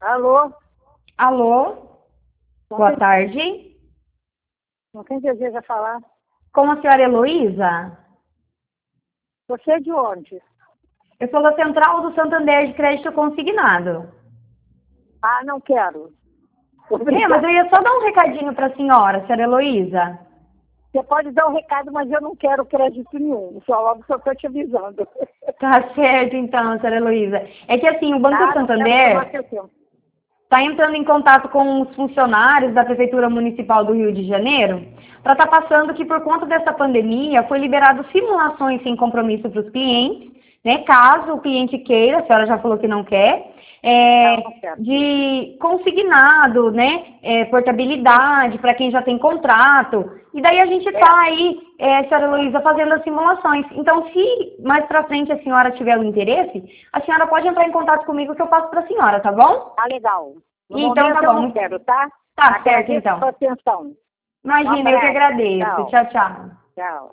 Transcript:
Alô? Alô? Boa tarde. Com quem deseja falar? Com a senhora Heloísa? Você é de onde? Eu sou da Central do Santander de Crédito Consignado. Ah, não quero. Mas eu ia só dar um recadinho para a senhora Heloísa. Você pode dar um recado, mas eu não quero crédito nenhum. Só estou te avisando. Tá certo, então, senhora Heloísa. É que assim, o Banco Não quero tomar Santander seu tempo. está entrando em contato com os funcionários da Prefeitura Municipal do Rio de Janeiro para estar passando que por conta dessa pandemia foi liberado simulações sem compromisso para os clientes, né? Caso o cliente queira, a senhora já falou que não quer, Não quero. de consignado, né? Portabilidade para quem já tem contrato. E daí a gente está aí, senhora Heloísa, fazendo as simulações. Então, se mais para frente a senhora tiver o interesse, a senhora pode entrar em contato comigo que eu passo para a senhora, tá bom? Tá legal. No Então momento tá eu bom. não quero, tá? Tá certo, Agradeço a então. sua atenção. Um Imagina, eu que abraço. agradeço. Tchau. Tchau, tchau. Tchau.